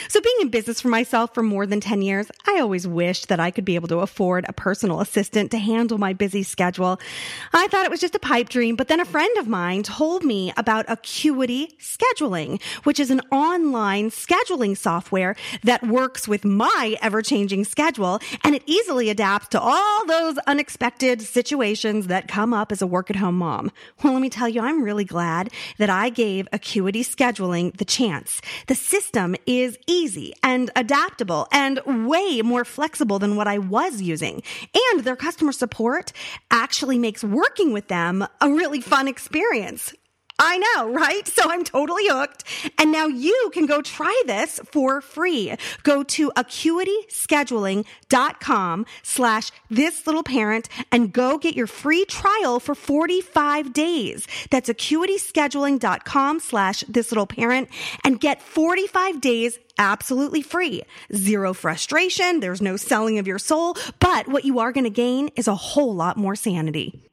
So being in business for myself for more than 10 years, I always wished that I could be able to afford a personal assistant to handle my busy schedule. I thought it was just a pipe dream, but then a friend of mine told me about Acuity Scheduling, which is an online scheduling software that works with my ever-changing schedule, and it easily adapts to all those unexpected situations that come up as a work-at-home mom. Well, let me tell you, I'm really glad that I gave Acuity Scheduling the chance. The system is easy and adaptable and way more flexible than what I was using. And their customer support actually makes working with them a really fun experience. I know, right? So I'm totally hooked. And now you can go try this for free. Go to acuityscheduling.com/thislittleparent and go get your free trial for 45 days. That's acuityscheduling.com/thislittleparent and get 45 days absolutely free. Zero frustration. There's no selling of your soul. But what you are going to gain is a whole lot more sanity.